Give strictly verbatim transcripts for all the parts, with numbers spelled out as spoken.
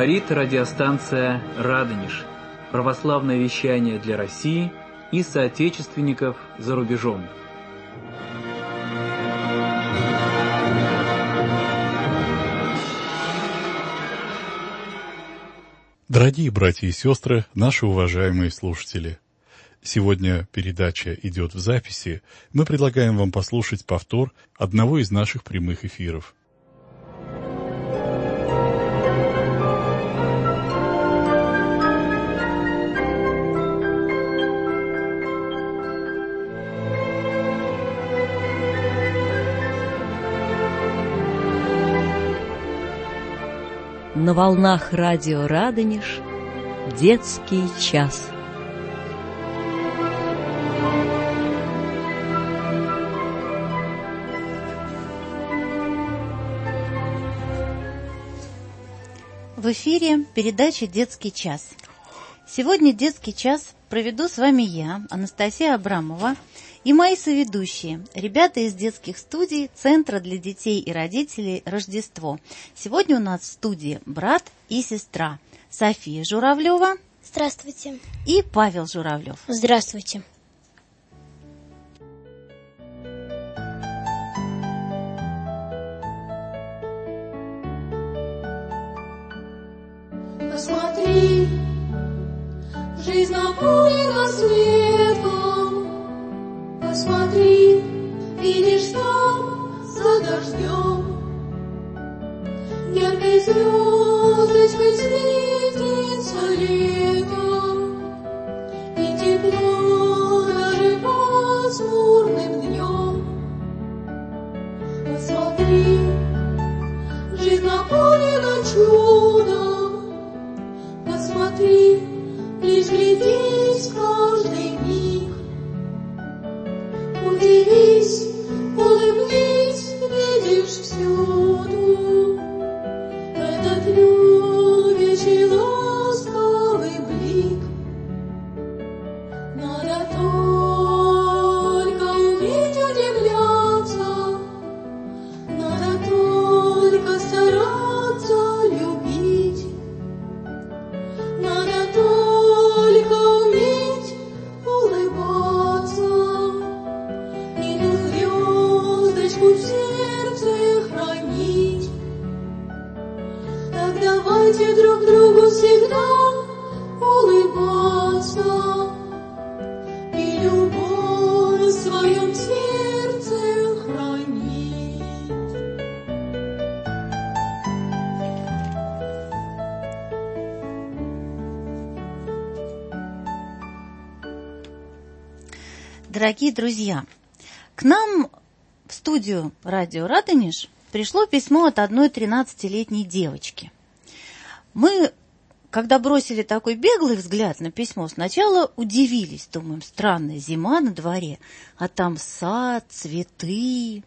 Говорит радиостанция «Радонеж». Православное вещание для России и соотечественников за рубежом. Дорогие братья и сестры, наши уважаемые слушатели, сегодня передача идет в записи. Мы предлагаем вам послушать повтор одного из наших прямых эфиров. На волнах радио «Радонеж» детский час. В эфире передача «Детский час». Сегодня детский час проведу с вами я, Анастасия Абрамова, и мои соведущие, ребята из детских студий Центра для детей и родителей «Рождество». Сегодня у нас в студии брат и сестра София Журавлева. Здравствуйте. И Павел Журавлев. Здравствуйте. Посмотри, жизнь наполнена светом. Посмотри, видишь там за дождем яркой звездочкой светится летом, и тепло даже пасмурным днем. Посмотри, жизнь наполнена чудом. Посмотри, лишь глядись каждый миг. Удивись, улыбнись, видишь всюду этот любящий ласковый блик. Надо только уметь удивляться, надо только стараться любить, надо только уметь улыбаться. В сердце хранить. Так давайте друг другу всегда улыбаться и любовь в своем сердце хранить. Дорогие друзья, к нам в студию радио «Радонеж» пришло письмо от одной тринадцатилетней девочки. Мы, когда бросили такой беглый взгляд на письмо, сначала удивились, думаем, странная зима на дворе, а там сад, цветы,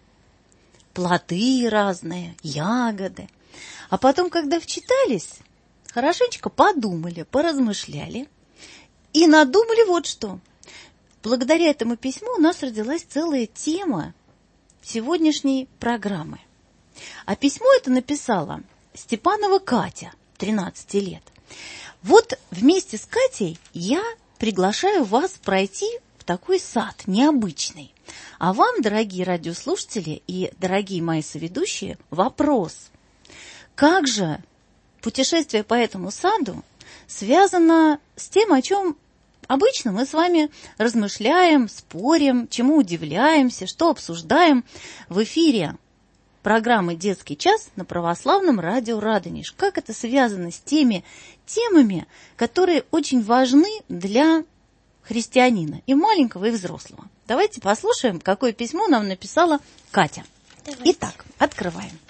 плоды разные, ягоды. А потом, когда вчитались, хорошенечко подумали, поразмышляли и надумали вот что. Благодаря этому письму у нас родилась целая тема сегодняшней программы. А письмо это написала Степанова Катя, тринадцать лет. Вот вместе с Катей я приглашаю вас пройти в такой сад необычный. А вам, дорогие радиослушатели и дорогие мои соведущие, вопрос. Как же путешествие по этому саду связано с тем, о чем обычно мы с вами размышляем, спорим, чему удивляемся, что обсуждаем в эфире программы «Детский час» на православном радио «Радонеж». Как это связано с теми темами, которые очень важны для христианина, и маленького, и взрослого. Давайте послушаем, какое письмо нам написала Катя. Давайте. Итак, открываем.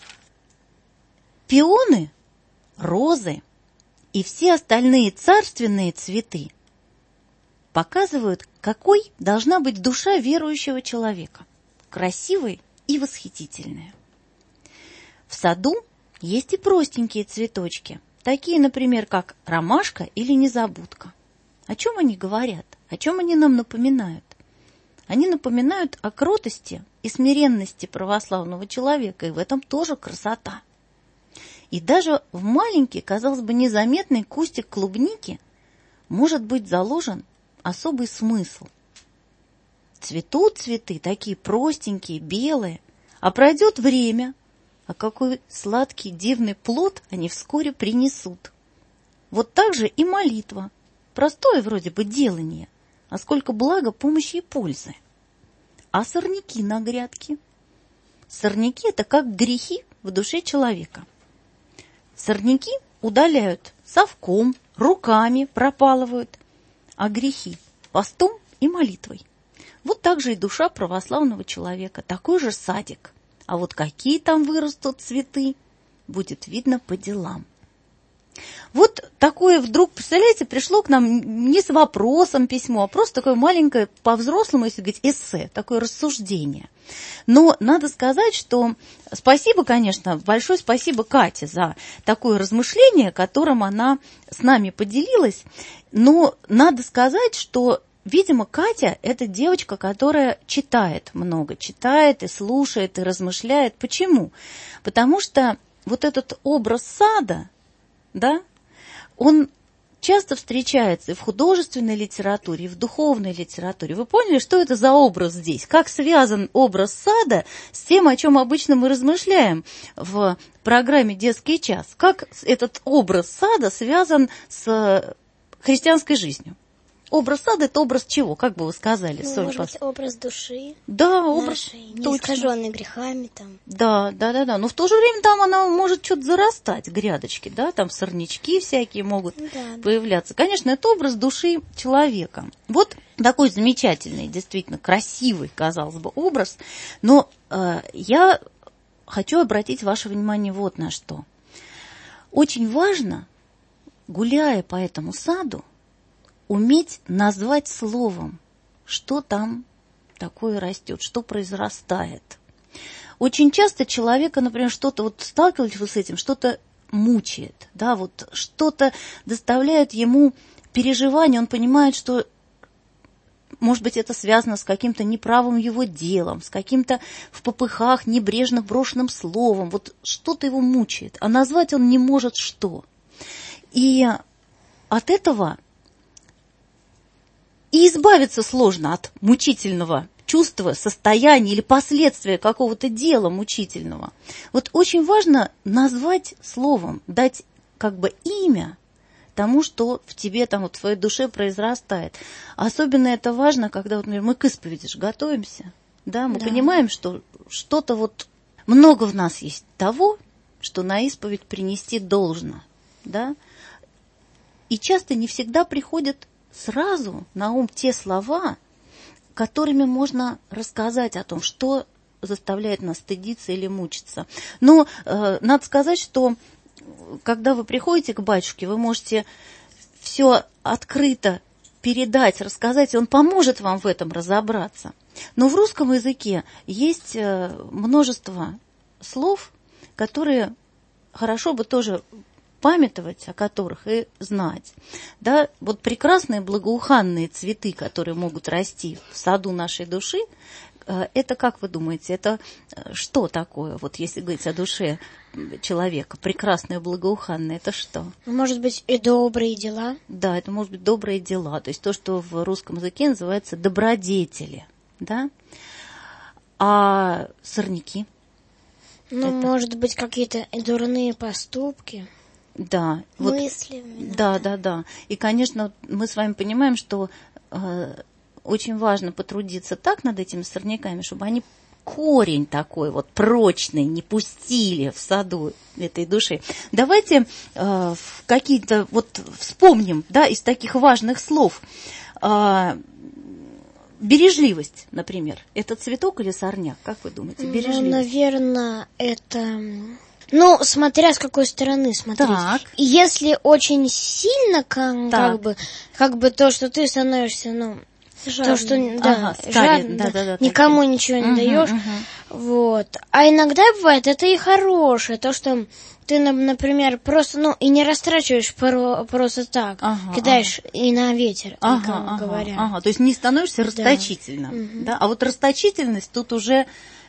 Пионы, розы и все остальные царственные цветы показывают, какой должна быть душа верующего человека. Красивой и восхитительная. В саду есть и простенькие цветочки, такие, например, как ромашка или незабудка. О чем они говорят? О чем они нам напоминают? Они напоминают о кротости и смиренности православного человека, и в этом тоже красота. И даже в маленький, казалось бы, незаметный кустик клубники может быть заложен особый смысл. Цветут цветы, такие простенькие, белые, а пройдет время, а какой сладкий, дивный плод они вскоре принесут. Вот так же и молитва. Простое вроде бы делание, а сколько блага, помощи и пользы. А сорняки на грядке? Сорняки – это как грехи в душе человека. Сорняки удаляют совком, руками пропалывают, а грехи – постом и молитвой. Вот так же и душа православного человека, такой же садик. А вот какие там вырастут цветы, будет видно по делам. Вот такое вдруг, представляете, пришло к нам не с вопросом письмо, а просто такое маленькое, по-взрослому, если говорить, эссе, такое рассуждение. Но надо сказать, что спасибо, конечно, большое спасибо Кате за такое размышление, которым она с нами поделилась. Но надо сказать, что, видимо, Катя – это девочка, которая читает много, читает и слушает, и размышляет. Почему? Потому что вот этот образ сада, да, он часто встречается и в художественной литературе, и в духовной литературе. Вы поняли, что это за образ здесь? Как связан образ сада с тем, о чем обычно мы размышляем в программе «Детский час»? Как этот образ сада связан с христианской жизнью? Образ сада – это образ чего? Как бы вы сказали, ну, Соль? Может быть, образ души. Да, образ нашей, не искаженной грехами там. Да, да, да, да. Но в то же время там она может что-то зарастать, грядочки, да, там сорнячки всякие могут да. появляться. Конечно, это образ души человека. Вот такой замечательный, действительно красивый, казалось бы, образ. Но э, я хочу обратить ваше внимание вот на что. Очень важно, гуляя по этому саду, уметь назвать словом, что там такое растет, что произрастает. Очень часто человека, например, что-то, вот сталкивались вы с этим, что-то мучает, да, вот что-то доставляет ему переживания, он понимает, что, может быть, это связано с каким-то неправым его делом, с каким-то в попыхах небрежно брошенным словом, вот что-то его мучает, а назвать он не может что. И от этого и избавиться сложно от мучительного чувства, состояния или последствия какого-то дела мучительного. Вот очень важно назвать словом, дать как бы имя тому, что в тебе, там, вот, в твоей душе произрастает. Особенно это важно, когда вот, например, мы к исповеди же готовимся. Да? Мы да. понимаем, что что-то вот много в нас есть того, что на исповедь принести должно. Да? И часто не всегда приходят сразу на ум те слова, которыми можно рассказать о том, что заставляет нас стыдиться или мучиться. Но э, надо сказать, что когда вы приходите к батюшке, вы можете все открыто передать, рассказать, и он поможет вам в этом разобраться. Но в русском языке есть э, множество слов, которые хорошо бы тоже памятовать, о которых и знать. Да, вот прекрасные благоуханные цветы, которые могут расти в саду нашей души, это, как вы думаете, это что такое, вот если говорить о душе человека, прекрасное, благоуханное, это что? Может быть, и добрые дела? Да, это может быть добрые дела, то есть то, что в русском языке называется добродетели, да? А сорняки? Ну, это... может быть, какие-то дурные поступки? Да, мысли. Вот, да, да, да. И, конечно, мы с вами понимаем, что э, очень важно потрудиться так над этими сорняками, чтобы они корень такой вот прочный не пустили в саду этой души. Давайте э, какие-то вот вспомним, да, из таких важных слов. Э, бережливость, например. Это цветок или сорняк? Как вы думаете? Бережливость. Ну, наверное, это... Ну, смотря с какой стороны смотреть. Так. Если очень сильно, как, как бы, как бы то, что ты становишься, ну, жадным. То, что да, ага, жадным, да, да, да, никому такие. Ничего не угу, даешь. Угу. Вот. А иногда бывает это и хорошее, то, что ты, например, просто, ну, и не растрачиваешь просто так, ага, кидаешь ага. и на ветер, ага, как ага, говоря. Ага. То есть не становишься расточительным. Да. Да? А вот расточительность тут уже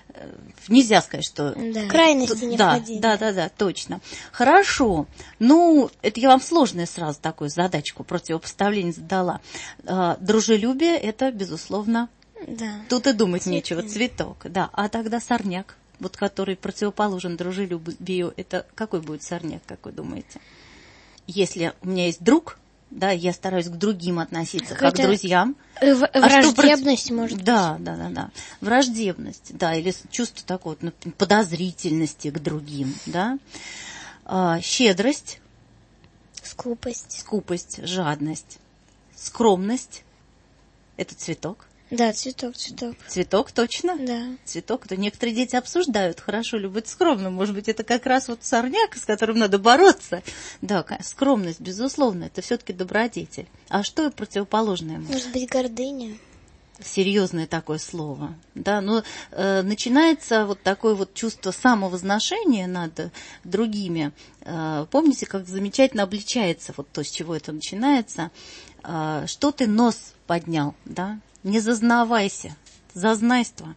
Нельзя сказать, что... Да. Крайности не да, входили. Да, да, да, точно. Хорошо. Ну, это я вам сложную сразу такую задачку противопоставление задала. Дружелюбие – это, безусловно, да. Тут и думать Цветы. Нечего. Цветок, да. А тогда сорняк, вот который противоположен дружелюбию, это какой будет сорняк, как вы думаете? Если у меня есть друг, да, я стараюсь к другим относиться, как к друзьям. В- а враждебность, что, может да, быть. Да, да, да. Враждебность, да, или чувство такой вот, ну, подозрительности к другим, да. А, щедрость. Скупость. Скупость, жадность. Скромность. Это цветок. Да, цветок, цветок. Цветок, точно? Да. Цветок. То некоторые дети обсуждают, хорошо ли быть скромным. Может быть, это как раз вот сорняк, с которым надо бороться. Да, скромность, безусловно, это все-таки добродетель. А что противоположное? Может быть, гордыня. Серьезное такое слово. Да, но э, начинается вот такое вот чувство самовозношения над другими. Э, помните, как замечательно обличается вот то, с чего это начинается. Э, что ты нос поднял, да? Не зазнавайся, зазнайство.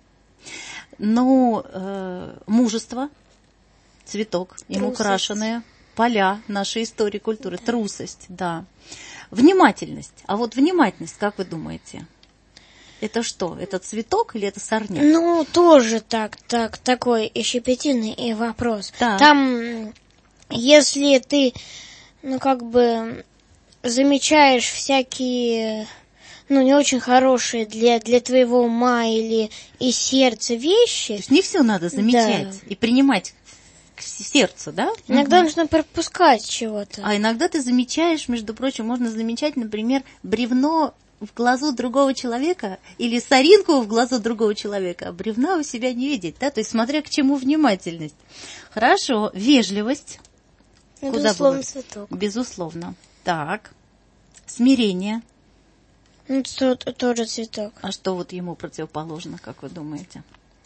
Но э, мужество, цветок, им украшенные, поля нашей истории, культуры, да. Трусость, да. Внимательность. А вот внимательность, как вы думаете, это что? Это цветок или это сорняк? Ну, тоже так, так, такой щепетильный вопрос. Да. Там, если ты, ну, как бы замечаешь всякие... ну, не очень хорошие для, для твоего ума или и сердца вещи. То есть не все надо замечать, да. И принимать к сердцу, да? Иногда угу. нужно пропускать чего-то. А иногда ты замечаешь, между прочим, можно замечать, например, бревно в глазу другого человека или соринку в глазу другого человека, а бревна у себя не видеть, да? То есть смотря к чему внимательность. Хорошо, вежливость. Ну, безусловно, цветок. Безусловно. Так, смирение. Ну, это тоже цветок. А что вот ему противоположно, как вы думаете?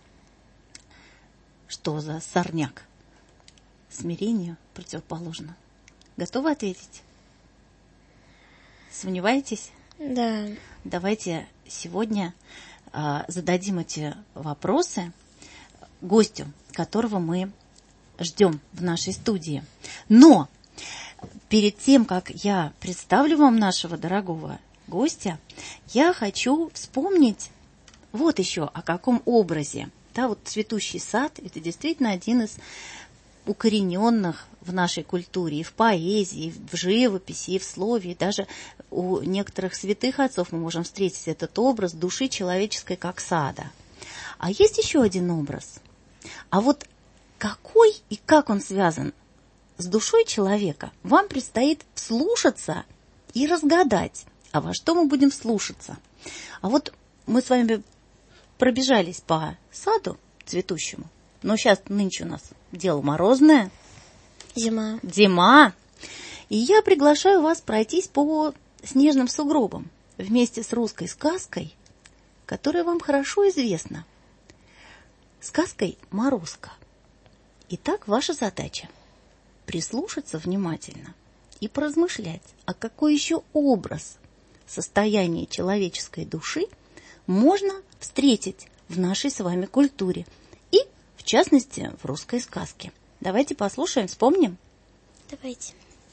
Что за сорняк? Смирению противоположно. Готовы ответить? Сомневаетесь? Да. Давайте сегодня а, зададим эти вопросы гостю, которого мы ждем в нашей студии. Но перед тем, как я представлю вам нашего дорогого гостя, я хочу вспомнить вот еще о каком образе. Да, вот цветущий сад – это действительно один из укорененных в нашей культуре, и в поэзии, и в живописи, и в слове, и даже у некоторых святых отцов мы можем встретить этот образ души человеческой как сада. А есть еще один образ. А вот какой и как он связан с душой человека, вам предстоит вслушаться и разгадать. А во что мы будем слушаться? А вот мы с вами пробежались по саду цветущему, но сейчас нынче у нас дело морозное. Зима. Зима. И я приглашаю вас пройтись по снежным сугробам вместе с русской сказкой, которая вам хорошо известна. Сказкой «Морозко». Итак, ваша задача – прислушаться внимательно и поразмышлять, а какой еще образ состояние человеческой души можно встретить в нашей с вами культуре и, в частности, в русской сказке. Давайте послушаем, вспомним. Давайте.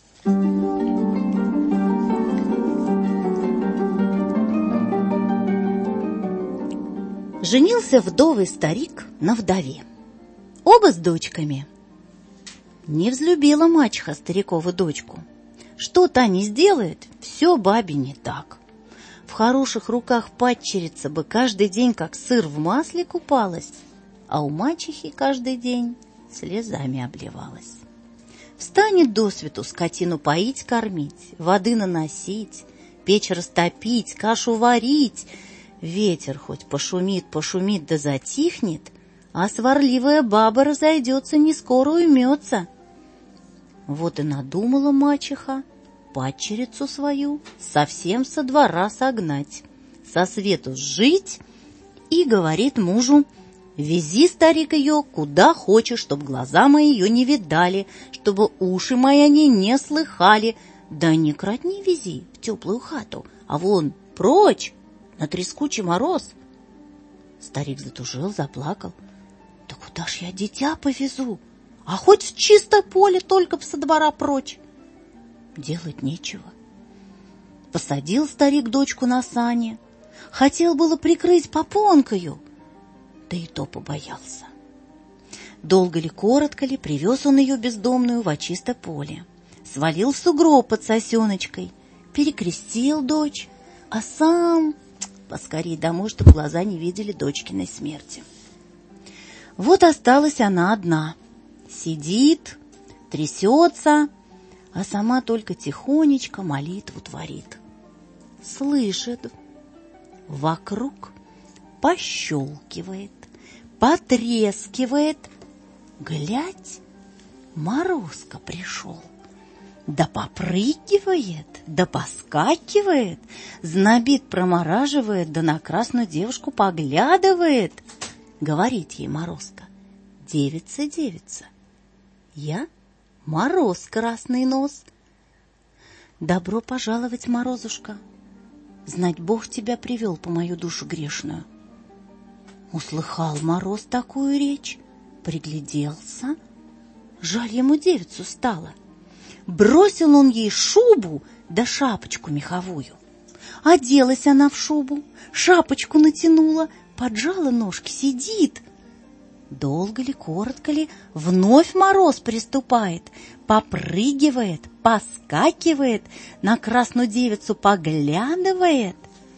Женился вдовый старик на вдове. Оба с дочками. Не взлюбила мачеха старикову дочку. Что та не сделает, все бабе не так. В хороших руках падчерица бы каждый день, как сыр в масле, купалась, а у мачехи каждый день слезами обливалась. Встанет досвету скотину поить, кормить, воды наносить, печь растопить, кашу варить. Ветер хоть пошумит, пошумит, да затихнет, а сварливая баба разойдется, не скоро уймется. Вот и надумала мачеха падчерицу свою совсем со двора согнать, со свету сжить, и говорит мужу: вези, старик, ее куда хочешь, чтоб глаза мои ее не видали, чтобы уши мои они не слыхали. Да не кратни вези в теплую хату, а вон прочь на трескучий мороз. Старик затужил, заплакал. куда ж я дитя повезу? А хоть в чистое поле, только б со двора прочь. Делать нечего. Посадил старик дочку на сани, хотел было прикрыть попонкою, да и то побоялся. Долго ли, коротко ли, привез он ее бездомную во чистое поле, свалил в сугроб под сосеночкой, перекрестил дочь, а сам поскорей домой, чтобы глаза не видели дочкиной смерти. Вот осталась она одна, сидит, трясется, а сама только тихонечко молитву творит. Слышит, вокруг пощелкивает, потрескивает. Глядь, Морозко пришел. Да попрыгивает, да поскакивает, знобит, промораживает, да на красную девушку поглядывает. Говорит ей Морозко: девица, девица, я Мороз красный нос. Добро пожаловать, Морозушка, знать Бог тебя привел по мою душу грешную. Услыхал Мороз такую речь, пригляделся, жаль ему девицу стало. Бросил он ей шубу да шапочку меховую. Оделась она в шубу, шапочку натянула, поджала ножки, сидит. Долго ли, коротко ли, вновь Мороз приступает, попрыгивает, поскакивает, на красную девицу поглядывает.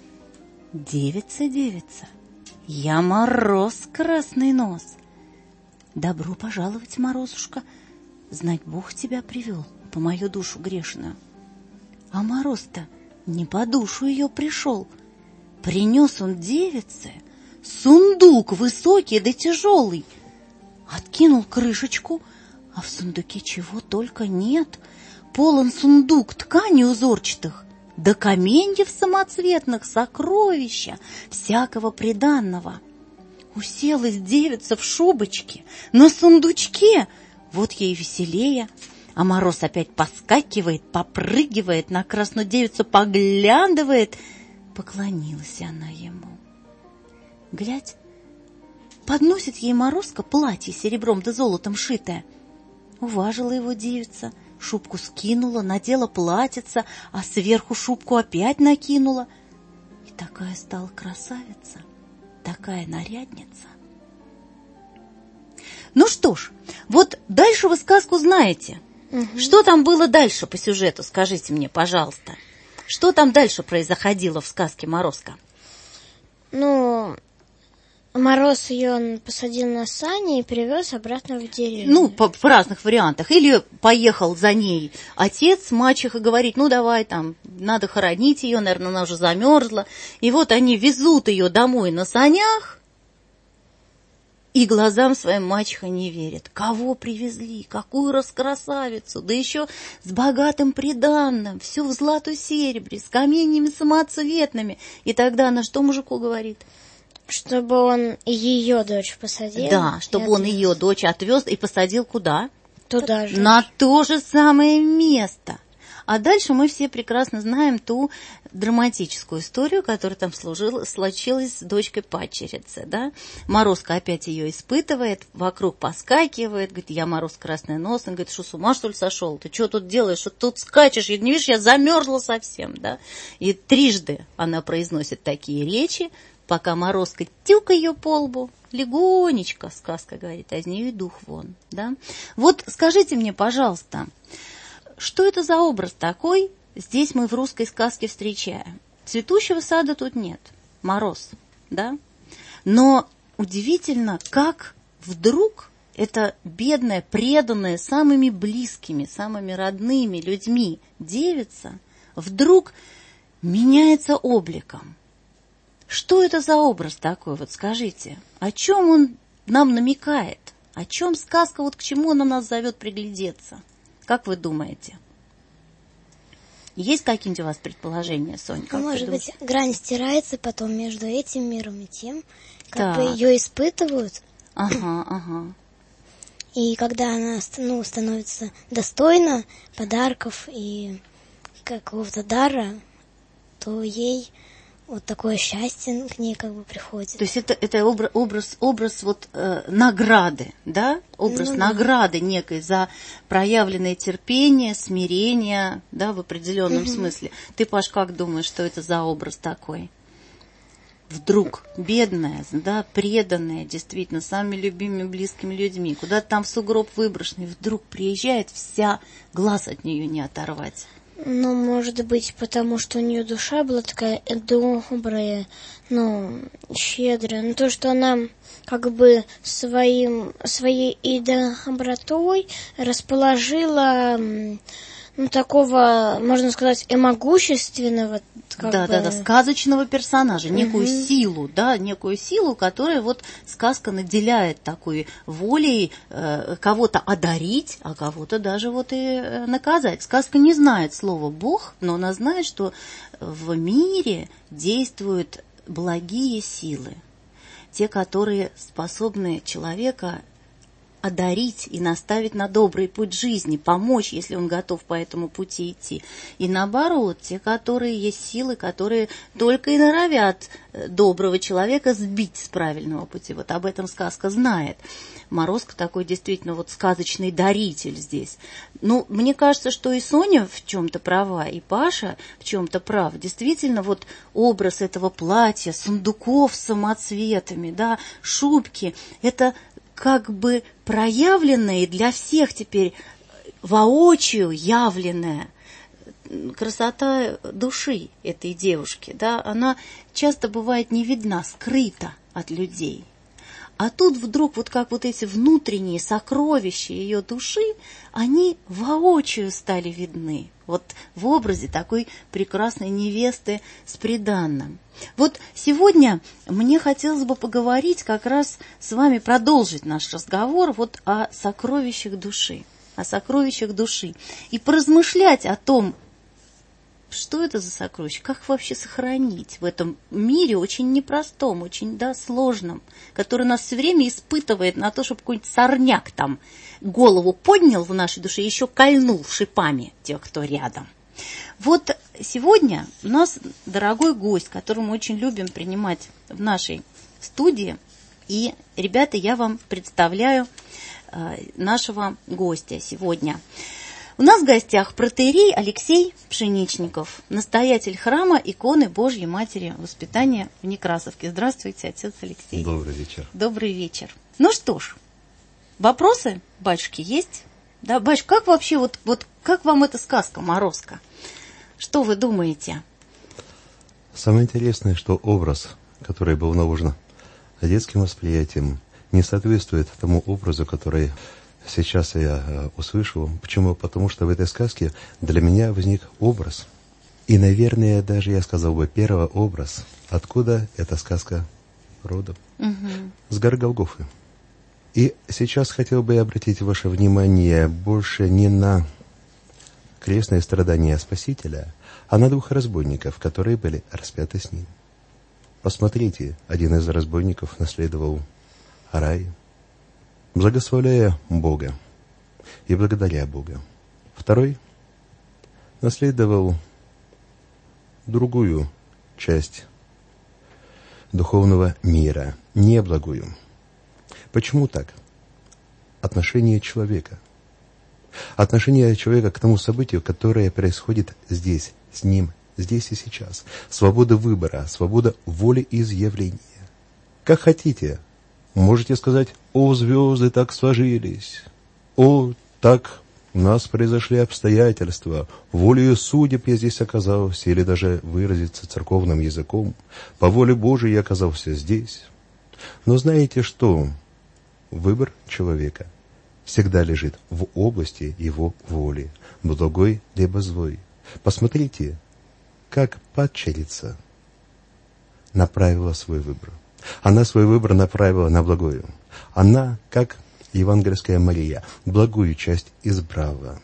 Девица, девица, я Мороз красный нос. Добро пожаловать, Морозушка, знать Бог тебя привел по мою душу грешную. А Мороз-то не по душу ее пришел. Принес он девице сундук высокий да тяжелый. Откинул крышечку, а в сундуке чего только нет. Полон сундук тканей узорчатых, да каменьев самоцветных, сокровища, всякого приданного. Уселась девица в шубочке, на сундучке, вот ей веселее. А Мороз опять поскакивает, попрыгивает, на красную девицу поглядывает. Поклонилась она ему. Глядь, подносит ей Морозко платье серебром да золотом шитое. Уважила его девица, шубку скинула, надела платьице, а сверху шубку опять накинула. И такая стала красавица, такая нарядница. Ну что ж, вот дальше вы сказку знаете. Угу. Что там было дальше по сюжету, скажите мне, пожалуйста. Что там дальше происходило в сказке Морозко? Ну, Мороз ее посадил на сани и привез обратно в деревню. Ну, по, в разных вариантах. Или поехал за ней отец, мачеха говорит: ну давай там, надо хоронить ее, наверное, она уже замерзла. И вот они везут ее домой на санях, и глазам своим мачеха не верит. Кого привезли? Какую раскрасавицу? Да еще с богатым приданным, все в злату серебре, с каменьями самоцветными. И тогда она что мужику говорит? Чтобы он ее дочь посадил. Да, чтобы он ее дочь отвез и посадил куда? Туда же. На то же самое место. А дальше мы все прекрасно знаем ту драматическую историю, которая там служила, случилась с дочкой падчерицы. Да? Морозко опять ее испытывает, вокруг поскакивает, говорит: я Мороз красный нос. Он говорит: что, с ума что ли сошел? Ты что тут делаешь? Что тут скачешь? Я, не видишь, я замерзла совсем. Да? И трижды она произносит такие речи, пока Морозко тюк ее по лбу, легонечко, сказка говорит, а из нее и дух вон. Да? Вот скажите мне, пожалуйста, что это за образ такой здесь мы в русской сказке встречаем? Цветущего сада тут нет, Мороз, да? Но удивительно, как вдруг эта бедная, преданная самыми близкими, самыми родными людьми девица вдруг меняется обликом. Что это за образ такой, вот скажите? О чем он нам намекает? О чем сказка, вот к чему она нас зовет приглядеться? Как вы думаете? Есть какие-нибудь у вас предположения, Сонь? А может быть, грань стирается потом между этим миром и тем, как так. бы ее испытывают. Ага, ага. И когда она ну, становится достойна подарков и какого-то дара, то ей вот такое счастье к ней как бы приходит. То есть это, это образ, образ, образ вот, э, награды, да? Образ ну, награды да. некой за проявленное терпение, смирение, да, в определенном угу. смысле. Ты, Паш, как думаешь, что это за образ такой? Вдруг бедная, да, преданная, действительно, самыми любимыми, близкими людьми, куда-то там в сугроб выброшенный, вдруг приезжает, вся, глаз от нее не оторвать. Ну, может быть, потому что у нее душа была такая добрая, ну, щедрая. Но то, что она как бы своим, своей и добротой расположила, ну, такого, можно сказать, и могущественного, как да, бы... да, да, сказочного персонажа, некую угу. силу, да, некую силу, которая вот сказка наделяет такой волей э, кого-то одарить, а кого-то даже вот и э, наказать. Сказка не знает слова «Бог», но она знает, что в мире действуют благие силы, те, которые способны человека одарить и наставить на добрый путь жизни, помочь, если он готов по этому пути идти. И наоборот, те, которые есть силы, которые только и норовят доброго человека сбить с правильного пути. Вот об этом сказка знает. Морозко такой действительно вот сказочный даритель здесь. Ну, мне кажется, что и Соня в чем-то права, и Паша в чем-то прав. Действительно, вот образ этого платья, сундуков с самоцветами, да, шубки, это как бы проявленная для всех теперь воочию явленная красота души этой девушки, да, она часто бывает не видна, скрыта от людей. А тут вдруг вот как вот эти внутренние сокровища ее души, они воочию стали видны. Вот в образе такой прекрасной невесты с приданным. Вот сегодня мне хотелось бы поговорить как раз с вами, продолжить наш разговор вот о сокровищах души, о сокровищах души. И поразмышлять о том, что это за сокровища, как их вообще сохранить в этом мире очень непростом, очень, да, сложном, который нас все время испытывает на то, чтобы какой-нибудь сорняк там голову поднял в нашей душе и еще кольнул шипами тех, кто рядом. Вот сегодня у нас дорогой гость, которого мы очень любим принимать в нашей студии. И, ребята, я вам представляю э, нашего гостя сегодня. У нас в гостях протоиерей Алексей Пшеничников, настоятель храма иконы Божьей Матери Воспитания в Некрасовке. Здравствуйте, отец Алексей. Добрый вечер. Добрый вечер. Ну что ж, вопросы, батюшки, есть? Да, батюшка, как вообще, вот, вот как вам эта сказка «Морозко»? Что вы думаете? Самое интересное, что образ, который был наложен детским восприятием, не соответствует тому образу, который сейчас я услышал. Почему? Потому что в этой сказке для меня возник образ. И, наверное, даже я сказал бы первый образ. Откуда эта сказка родом? Угу. С горы Голгофы. И сейчас хотел бы обратить ваше внимание больше не на крестные страдания Спасителя, а на двух разбойников, которые были распяты с ним. Посмотрите, один из разбойников наследовал рай, благословляя Бога и благодаря Бога. Второй наследовал другую часть духовного мира, неблагую. Почему так? Отношение человека. Отношение человека к тому событию, которое происходит здесь, с ним, здесь и сейчас. Свобода выбора, свобода волеизъявления. Как хотите, можете сказать: «О, звезды так сложились», «О, так у нас произошли обстоятельства», «Волею судеб я здесь оказался», или даже выразиться церковным языком: «По воле Божией я оказался здесь». Но знаете что? Выбор человека всегда лежит в области его воли, благой либо злой. Посмотрите, как падчерица направила свой выбор. Она свой выбор направила на благую. Она, как евангельская Мария, благую часть избрала.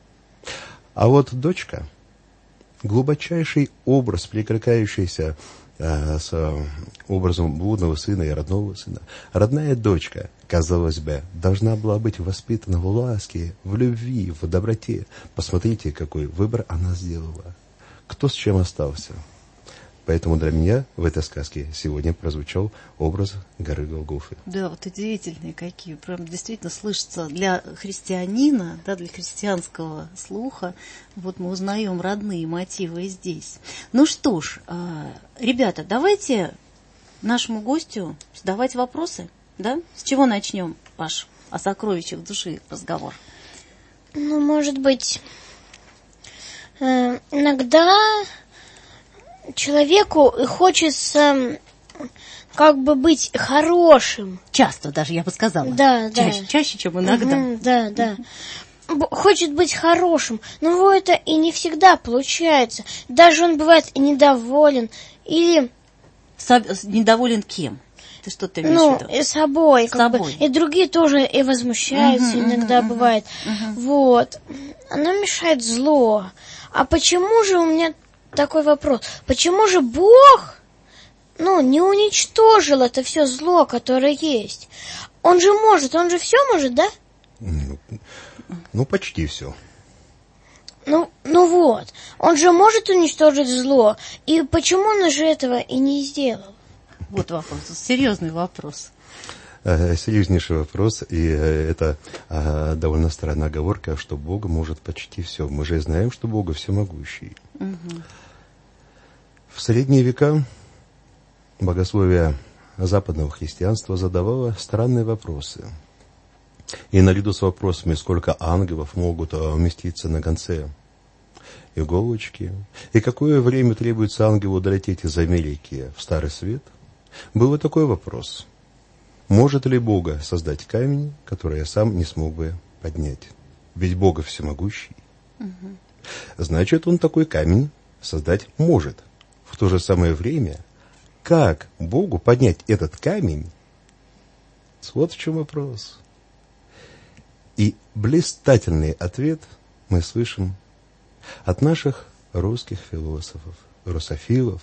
А вот дочка, глубочайший образ, перекликающийся э, с образом блудного сына и родного сына. Родная дочка, казалось бы, должна была быть воспитана в ласке, в любви, в доброте. Посмотрите, какой выбор она сделала. Кто с чем остался? Поэтому для меня в этой сказке сегодня прозвучал образ горы Голгофы. Да, вот удивительные какие. Прям действительно слышится для христианина, да, для христианского слуха. Вот мы узнаем родные мотивы и здесь. Ну что ж, ребята, давайте нашему гостю задавать вопросы. Да? С чего начнем, Паш, о сокровищах души разговор? Ну, может быть, иногда человеку хочется как бы быть хорошим. Часто даже, я бы сказала. Да, чаще, да. Чаще, чем иногда. Угу, да, да. Хочет быть хорошим, но это и не всегда получается. Даже он бывает недоволен или... Со... Недоволен кем? Ты что-то имеешь ну, в виду? И собой. С собой. Бы. И другие тоже и возмущаются uh-huh, иногда uh-huh, бывает. Uh-huh. Вот. Оно мешает зло. А почему же у меня такой вопрос? Почему же Бог, ну, не уничтожил это все зло, которое есть? Он же может, он же все может, да? Ну, ну почти все. Ну, ну вот. Он же может уничтожить зло. И почему он же этого и не сделал? Вот вопрос, серьезный вопрос. Серьезнейший вопрос, и это довольно странная оговорка, что Бог может почти все. Мы же знаем, что Бог всемогущий. Угу. В средние века богословие западного христианства задавало странные вопросы. И наряду с вопросами, сколько ангелов могут уместиться на конце иголочки, и какое время требуется ангелу долететь из Америки в Старый Свет, был такой вопрос. Может ли Бога создать камень, который я сам не смог бы поднять? Ведь Бог всемогущий. Угу. Значит, он такой камень создать может. В то же самое время, как Богу поднять этот камень? Вот в чем вопрос. И блистательный ответ мы слышим от наших русских философов, русофилов.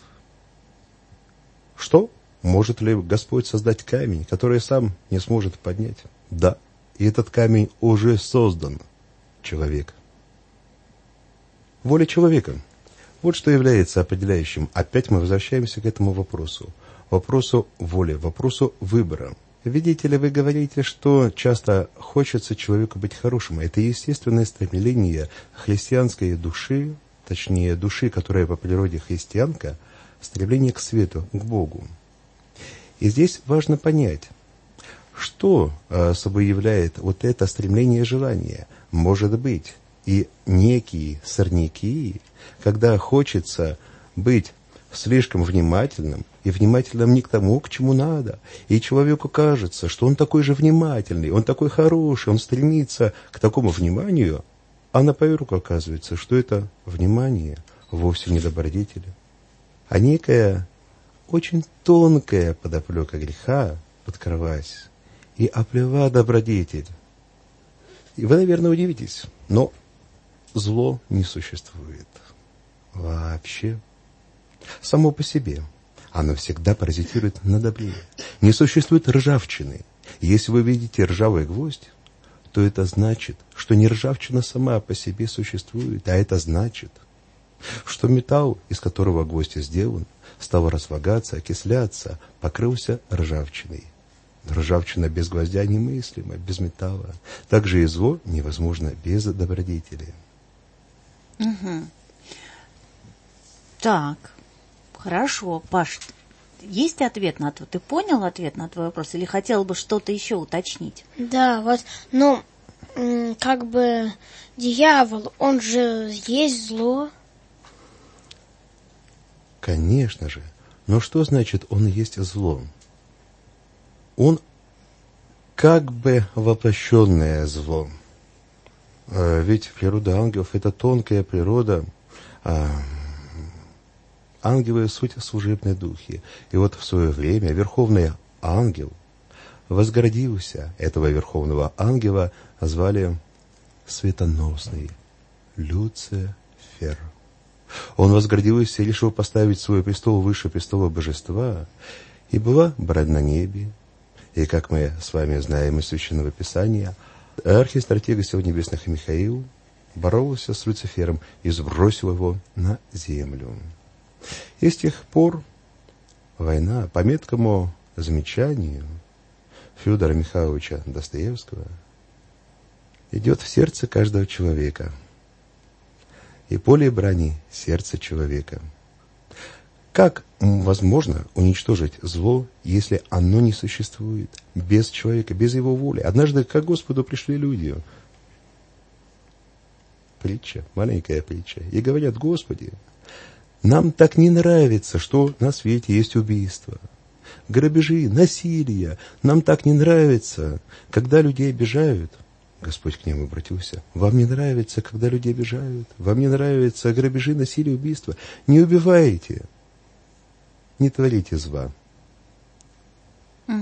Что? Может ли Господь создать камень, который сам не сможет поднять? Да, и этот камень уже создан. Человек. Воля человека. Вот что является определяющим. Опять мы возвращаемся к этому вопросу. Вопросу воли, вопросу выбора. Видите ли, вы говорите, что часто хочется человеку быть хорошим. Это естественное стремление христианской души, точнее души, которая по природе христианка, стремление к свету, к Богу. И здесь важно понять, что собой является вот это стремление и желание. Может быть, и некие сорняки, когда хочется быть слишком внимательным, и внимательным не к тому, к чему надо. И человеку кажется, что он такой же внимательный, он такой хороший, он стремится к такому вниманию, а на поверку оказывается, что это внимание вовсе не добродетель, а некая очень тонкая подоплека греха подкрылась и оплела добродетель. И вы, наверное, удивитесь, но зло не существует вообще. Само по себе. Оно всегда паразитирует на добре. Не существует ржавчины. Если вы видите ржавый гвоздь, то это значит, что не ржавчина сама по себе существует, а это значит, что металл, из которого гвоздь сделан, стал разлагаться, окисляться, покрылся ржавчиной. Ржавчина без гвоздя немыслима, без металла. Также и зло невозможно без добродетели. Угу. Так, хорошо, Паш, есть ответ на твой? Ты понял ответ на твой вопрос или хотел бы что-то еще уточнить? Да, вот, ну, как бы дьявол, он же есть зло. Конечно же. Но что значит он есть зло? Он как бы воплощенное зло. Ведь природа ангелов — это тонкая природа. Ангелы — суть служебные духи. И вот в свое время верховный ангел возгордился. Этого верховного ангела звали Светоносный Люцифер. Он возгордился и решил поставить свой престол выше престола божества. И была брань на небе. И, как мы с вами знаем из Священного Писания, архистратега Сил Небесных Михаил боролся с Люцифером и сбросил его на землю. И с тех пор война, по меткому замечанию Федора Михайловича Достоевского, идет в сердце каждого человека. И поле брани — сердце человека. Как возможно уничтожить зло, если оно не существует? Без человека, без его воли. Однажды к Господу пришли люди. Притча, маленькая притча. И говорят: Господи, нам так не нравится, что на свете есть убийства, грабежи, насилие. Нам так не нравится, когда людей обижают. Господь к ним обратился: вам не нравится, когда людей обижают? Вам не нравится грабежи, насилие, убийства? Не убивайте, не творите зла. Угу.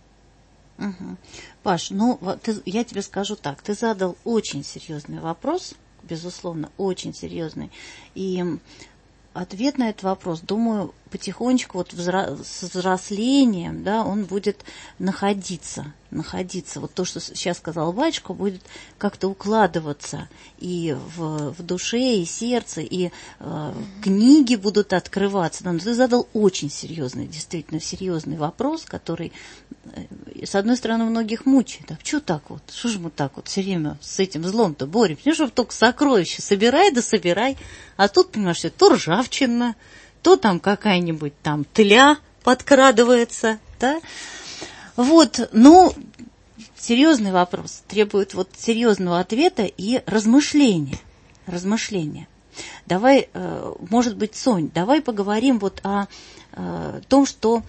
Угу. Паш, ну ты, я тебе скажу так, ты задал очень серьезный вопрос, безусловно, очень серьезный. И ответ на этот вопрос, думаю, потихонечку вот взра- с взрослением, да, он будет находиться, находиться. Вот то, что сейчас сказал батюшка, будет как-то укладываться и в, в душе, и сердце, и э, книги будут открываться. Но ты задал очень серьезный, действительно серьезный вопрос, который, э, с одной стороны, многих мучает. А что так вот? Что же мы так вот все время с этим злом-то боремся? Ну, чтобы только сокровища собирай да собирай. А тут, понимаешь, то ржавчина, то там какая-нибудь там тля подкрадывается, да? Вот, ну, серьезный вопрос, требует вот серьезного ответа и размышления, размышления. Давай, может быть, Сонь, давай поговорим вот о, о том, что,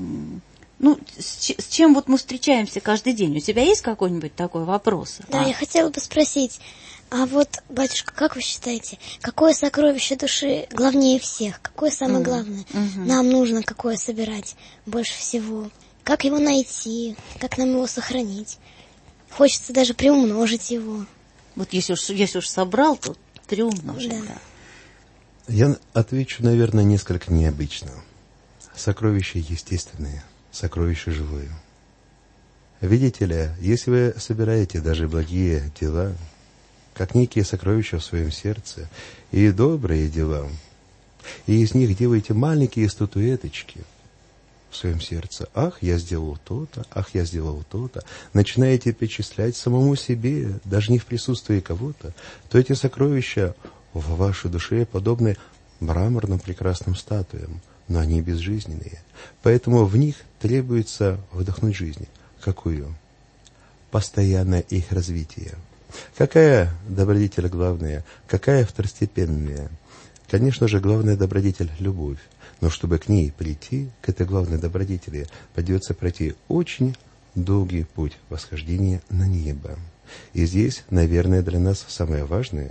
ну, с, с чем вот мы встречаемся каждый день. У тебя есть какой-нибудь такой вопрос? Да, а? Я хотела бы спросить. А вот, батюшка, как вы считаете, какое сокровище души главнее всех? Какое самое mm-hmm. главное? Mm-hmm. Нам нужно какое собирать больше всего? Как его найти? Как нам его сохранить? Хочется даже приумножить его. Вот если уж, если уж собрал, то приумножить, да. да. Я отвечу, наверное, несколько необычно. Сокровище естественное, сокровище живое. Видите ли, если вы собираете даже благие дела, как некие сокровища в своем сердце, и добрые дела, и из них делаете маленькие статуэточки в своем сердце. Ах, я сделал то-то, ах, я сделал то-то. Начинаете перечислять самому себе, даже не в присутствии кого-то, то эти сокровища в вашей душе подобны мраморным прекрасным статуям, но они безжизненные. Поэтому в них требуется вдохнуть жизнь. Какую? Постоянное их развитие. Какая добродетель главная, какая второстепенная? Конечно же, главная добродетель – любовь. Но чтобы к ней прийти, к этой главной добродетели, придется пройти очень долгий путь восхождения на небо. И здесь, наверное, для нас самое важное,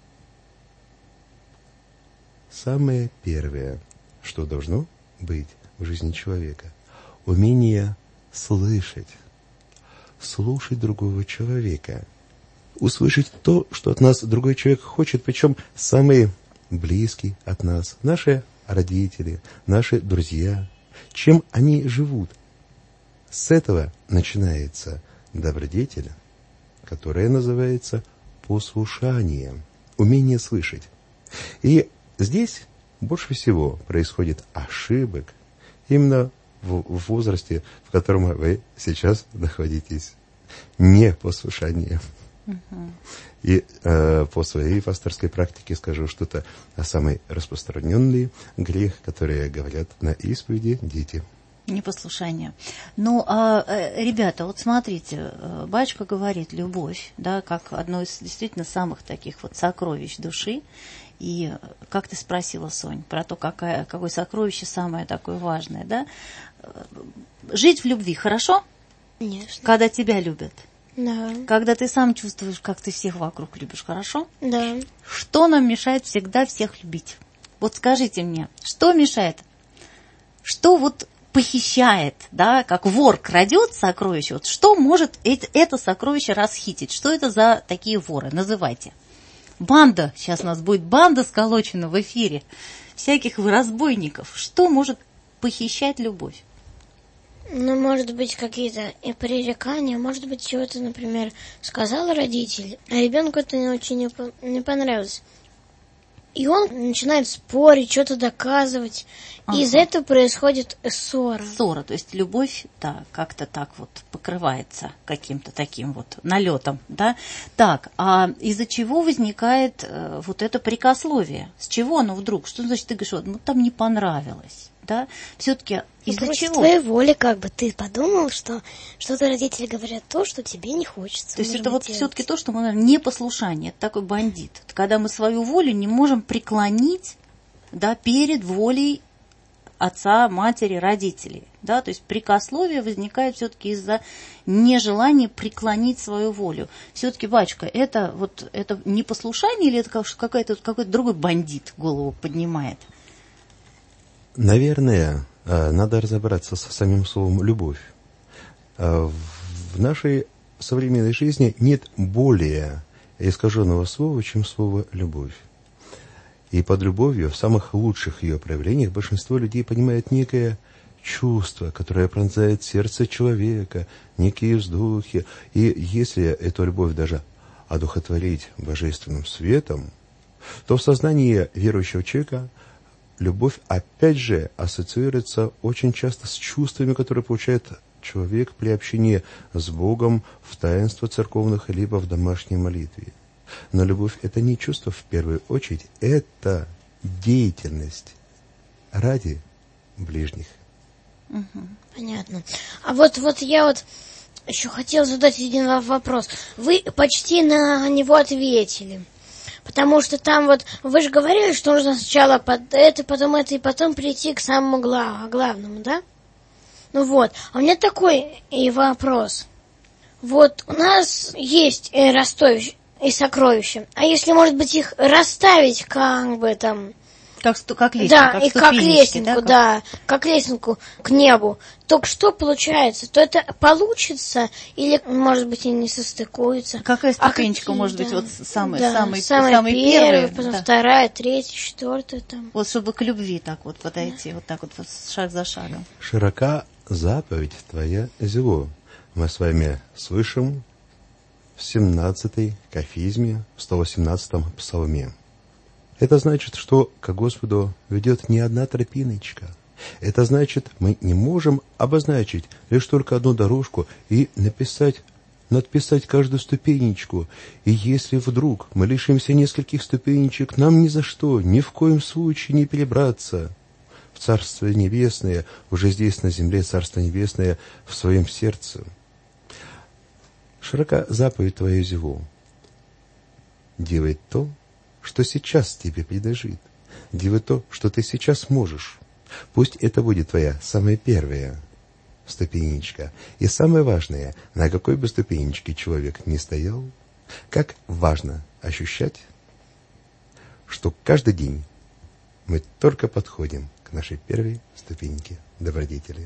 самое первое, что должно быть в жизни человека – умение слышать, слушать другого человека, услышать то, что от нас другой человек хочет, причем самый близкий от нас, наши родители, наши друзья, чем они живут. С этого начинается добродетель, которая называется послушание, умение слышать. И здесь больше всего происходит ошибок именно в, в возрасте, в котором вы сейчас находитесь. Непослушание. Uh-huh. И э, по своей пасторской практике скажу что-то о самый распространенный грех, который говорят на исповеди дети. Непослушание. Ну, а, ребята, вот смотрите, батюшка говорит любовь, да, как одно из действительно самых таких вот сокровищ души. И как ты спросила, Сонь, про то, какая, какое сокровище самое такое важное, да? Жить в любви хорошо? Конечно. Когда тебя любят? Да. Когда ты сам чувствуешь, как ты всех вокруг любишь, хорошо? Да. Что нам мешает всегда всех любить? Вот скажите мне, что мешает? Что вот похищает, да, как вор крадет сокровище, вот что может это, это сокровище расхитить? Что это за такие воры? Называйте. Банда, сейчас у нас будет банда сколочена в эфире, всяких разбойников. Что может похищать любовь? Ну, может быть, какие-то и пререкания, может быть, чего-то, например, сказал родитель, а ребенку это не очень не понравилось. и он начинает спорить, что-то доказывать. Ага. И из-за этого происходит ссора. Ссора, то есть любовь, да, как-то так вот покрывается каким-то таким вот налетом, да. Так, а из-за чего возникает э, вот это прикословие? С чего оно вдруг? Что значит, ты говоришь, вот, ну там не понравилось, да? Все-таки ну, из-за чего? твоей воли, как бы, ты подумал, что что-то родители говорят то, что тебе не хочется. То есть это вот все-таки то, что мы говорим, непослушание, это такой бандит. Это когда мы свою волю не можем преклонить, да, перед волей отца, матери, родителей. Да? То есть прикословие возникает все-таки из-за нежелания преклонить свою волю. Все-таки, батюшка, это, вот, это непослушание или это какой-то, какой-то другой бандит голову поднимает? Наверное, надо разобраться со самим словом «любовь». В нашей современной жизни нет более искаженного слова, чем слово «любовь». И под любовью, в самых лучших ее проявлениях, большинство людей понимает некое чувство, которое пронзает сердце человека, некие вздохи. И если эту любовь даже одухотворить божественным светом, то в сознании верующего человека любовь опять же ассоциируется очень часто с чувствами, которые получает человек при общении с Богом в таинствах церковных либо в домашней молитве. Но любовь – это не чувство в первую очередь, это деятельность ради ближних. Угу, понятно. А вот, вот я вот еще хотела задать один вопрос. Вы почти на него ответили. Потому что там вот, вы же говорили, что нужно сначала под это, потом это, и потом прийти к самому глав, главному, да? Ну вот, а у меня такой и вопрос. Вот у нас есть э, ростовище и сокровища. А если, может быть, их расставить как бы там... Как, как лестницу, да, как и как лестницу, да, как... да, как лестницу к небу. То что получается? То это получится или, может быть, и не состыкуется? Какая ступенечка, а может да. быть, вот самая, да, самый, самая самый первая, первый? Потом да. вторая, третья, четвертая. Там. Вот чтобы к любви так вот подойти, да. вот так вот шаг за шагом. Широка заповедь твоя зело. Мы с вами слышим в семнадцатой кафизме, в сто восемнадцатом псалме. Это значит, что к Господу ведет не одна тропиночка. Это значит, мы не можем обозначить лишь только одну дорожку и написать, надписать каждую ступенечку. И если вдруг мы лишимся нескольких ступенечек, нам ни за что, ни в коем случае не перебраться в Царство Небесное, уже здесь на земле Царство Небесное в своем сердце. Широка заповедь твоя зело. Делай то, что сейчас тебе предложит. Делай то, что ты сейчас можешь. Пусть это будет твоя самая первая ступенечка. И самое важное, на какой бы ступенечке человек ни стоял, как важно ощущать, что каждый день мы только подходим к нашей первой ступеньке добродетели.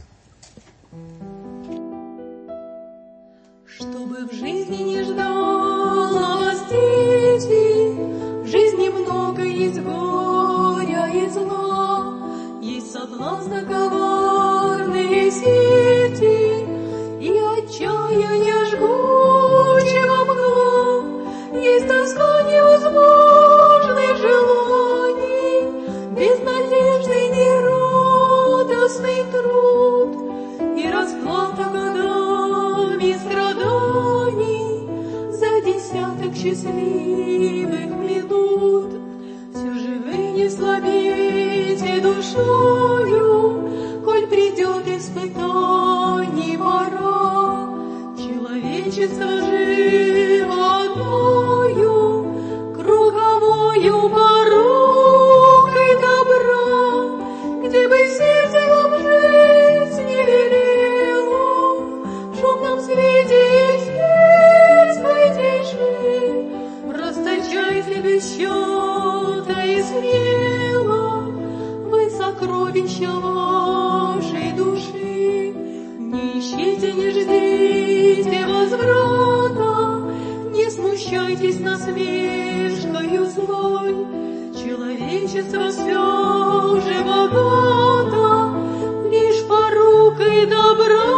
Чтобы в жизни не ждало вас дети, в жизни много есть горя и зла, есть соблазна коварные сети и отчаяние жгучего мгла, есть тоска невозможных желаний, безнадежный нерадостный труд и расплата годами страданий за десяток счастливых минут. Все же вы не слабеете душою, коль придет испытаний пора. Человечество живо одною, круговою порукой добра, где бы сердце вам жить не велело, в шумном свете есть святейший, расточайте без счета и смело вы сокровища вашей души. Не ищите, не ждите возврата, не смущайтесь насмешкою злой. Человечество все же богато, лишь порукой добра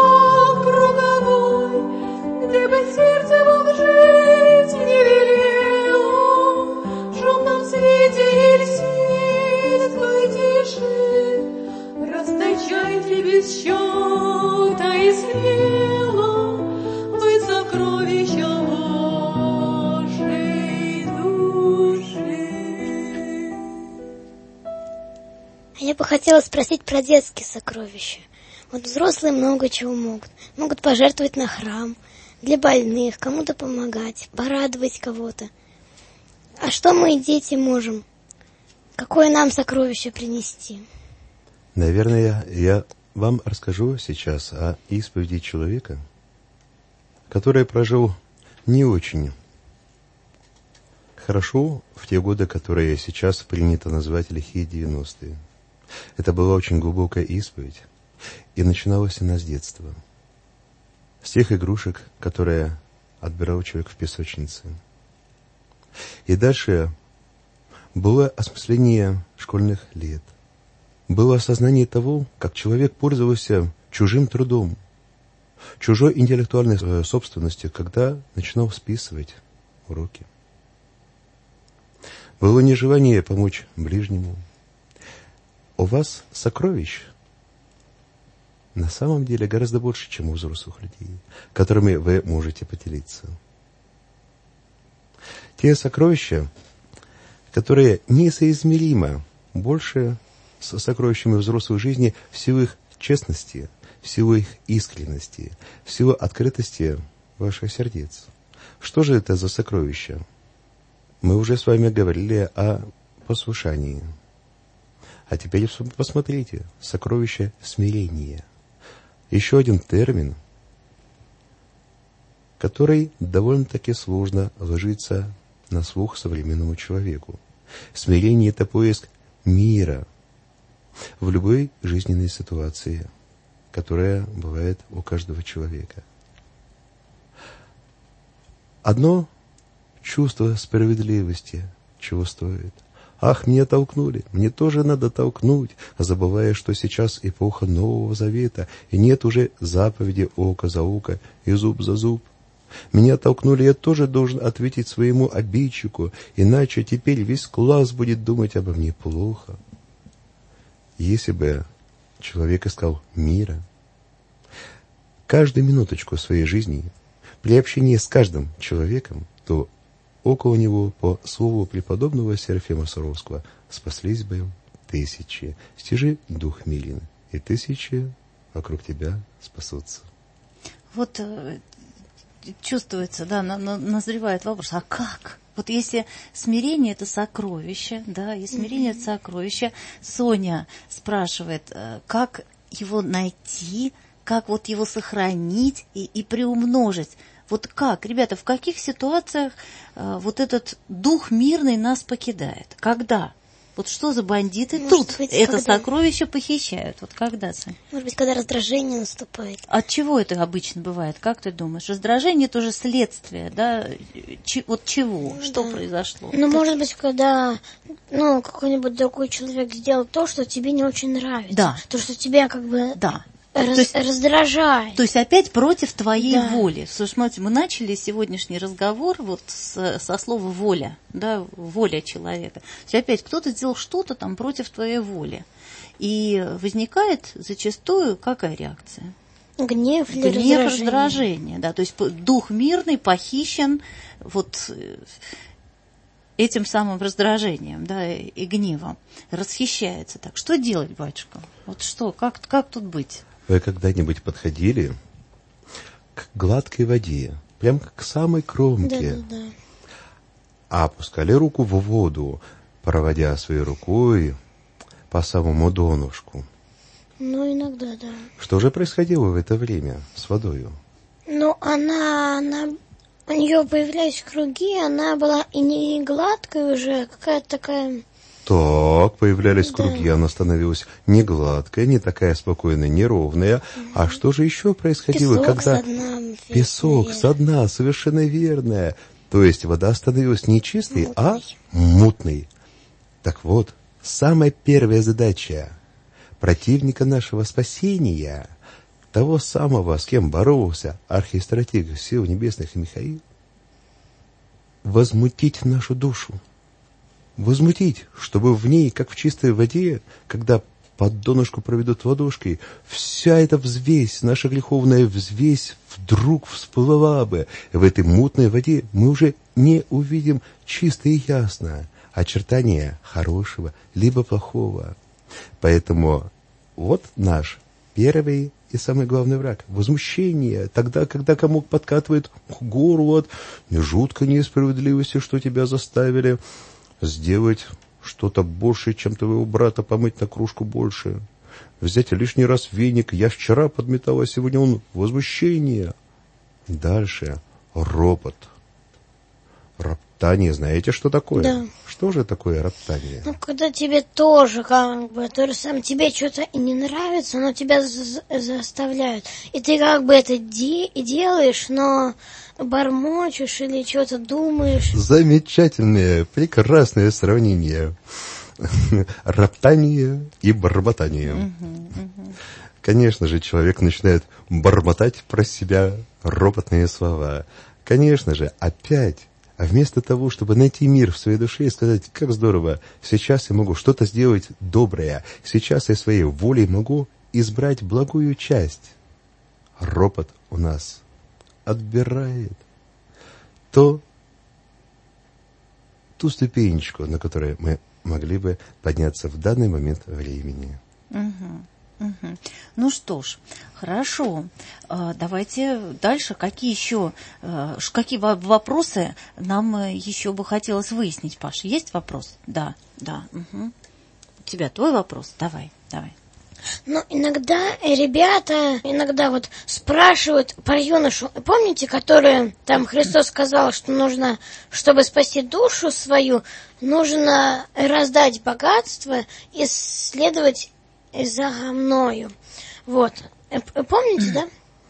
круговой, где бы сердце вам жить не велело, в шумном свете без счета и смело вы сокровища вашей души. Я бы хотела спросить про детские сокровища. Вот взрослые много чего могут. Могут пожертвовать на храм, для больных, кому-то помогать, порадовать кого-то. А что мы, дети, можем? Какое нам сокровище принести? Наверное, я вам расскажу сейчас о исповеди человека, который прожил не очень хорошо в те годы, которые сейчас принято называть лихие девяностые. Это была очень глубокая исповедь, и начиналась она с детства. С тех игрушек, которые отбирал человек в песочнице. И дальше было осмысление школьных лет. Было осознание того, как человек пользовался чужим трудом, чужой интеллектуальной собственностью, когда начинал списывать уроки. Было нежелание помочь ближнему. У вас сокровищ на самом деле гораздо больше, чем у взрослых людей, которыми вы можете поделиться. Те сокровища, которые несоизмеримо больше с сокровищами взрослой жизни в силу их честности, в силу их искренности, в силу открытости ваших сердец. Что же это за сокровища? Мы уже с вами говорили о послушании. А теперь посмотрите, сокровище смирения. Еще один термин, который довольно-таки сложно ложится на слух современному человеку. Смирение – это поиск мира в любой жизненной ситуации, которая бывает у каждого человека. Одно чувство справедливости чего стоит. Ах, меня толкнули, мне тоже надо толкнуть, забывая, что сейчас эпоха Нового Завета, и нет уже заповеди око за око и зуб за зуб. Меня толкнули, я тоже должен ответить своему обидчику, иначе теперь весь класс будет думать обо мне плохо. Если бы человек искал мира, каждую минуточку своей жизни, при общении с каждым человеком, то около него, по слову преподобного Серафима Саровского, спаслись бы тысячи. Стяжи дух милен, и тысячи вокруг тебя спасутся. Вот чувствуется, да, назревает вопрос, а как? Вот если смирение – это сокровище, да, и смирение – это сокровище, Соня спрашивает, как его найти, как вот его сохранить и, и приумножить. Вот как, ребята, в каких ситуациях э, вот этот дух мирный нас покидает? Когда? Вот что за бандиты Может тут быть, это когда... сокровище похищают? Вот когда, Сань? Может быть, когда раздражение наступает. От чего это обычно бывает? Как ты думаешь? Раздражение – это же следствие, да? Ч- вот чего? Ну, что да. произошло? Ну, Ты... может быть, когда ну, какой-нибудь другой человек сделал то, что тебе не очень нравится. Да. То, что тебя как бы... Да. Раз, то есть, раздражает. То есть опять против твоей да. воли. Слушай, смотрите, мы начали сегодняшний разговор вот с, со слова воля, да, воля человека. То есть опять кто-то сделал что-то там против твоей воли. И возникает зачастую какая реакция? Гнев или Гнев, раздражение. раздражение, да. То есть дух мирный похищен вот этим самым раздражением, да, и гневом. Расхищается так. Что делать, батюшка? Вот что, как, как тут быть? Вы когда-нибудь подходили к гладкой воде, прям к самой кромке, да, да, да. а опускали руку в воду, проводя своей рукой по самому донышку? Ну, иногда, да. Что же происходило в это время с водою? Ну, она, она, у нее появлялись круги, она была и не гладкая уже, а какая-то такая... Так, появлялись да. круги, она становилась не гладкая, не такая спокойная, неровная. Угу. А что же еще происходило, Песок когда... со дна. Песок со дна, совершенно верно. То есть вода становилась не чистой, мутной. а мутной. Так вот, самая первая задача противника нашего спасения, того самого, с кем боролся архистратиг сил небесных Михаил, возмутить нашу душу. Возмутить, чтобы в ней, как в чистой воде, когда по донышку проведут ладошкой, вся эта взвесь, наша греховная взвесь, вдруг всплыла бы. В этой мутной воде мы уже не увидим чисто и ясно очертания хорошего либо плохого. Поэтому вот наш первый и самый главный враг — возмущение. Тогда, когда комок подкатывает к горлу от жуткой несправедливости, что тебя заставили сделать что-то больше, чем твоего брата, помыть на кружку больше, взять лишний раз веник. Я вчера подметал, а сегодня он — возмущение. Дальше ропот. Роптание. Знаете, что такое? Да. Что же такое роптание? Ну, когда тебе тоже, как бы, то же самое, тебе что-то и не нравится, но тебя за- заставляют. И ты как бы это де- делаешь, но бормочешь или что-то думаешь. Замечательное, прекрасное сравнение. Роптание и бормотание. Конечно же, человек начинает бормотать про себя ропотные слова. Конечно же, опять, а вместо того, чтобы найти мир в своей душе и сказать, как здорово, сейчас я могу что-то сделать доброе, сейчас я своей волей могу избрать благую часть. Ропот у нас отбирает то, ту ступенечку, на которой мы могли бы подняться в данный момент времени. Угу, угу. Ну что ж, хорошо. Давайте дальше. Какие еще, какие вопросы нам еще бы хотелось выяснить, Паша? Есть вопрос? Да, да. Угу. У тебя твой вопрос? Давай, давай. Ну, иногда ребята, иногда вот спрашивают про юношу. Помните, которые там Христос сказал, что нужно, чтобы спасти душу свою, нужно раздать богатство и следовать за мною. Вот. Помните, да?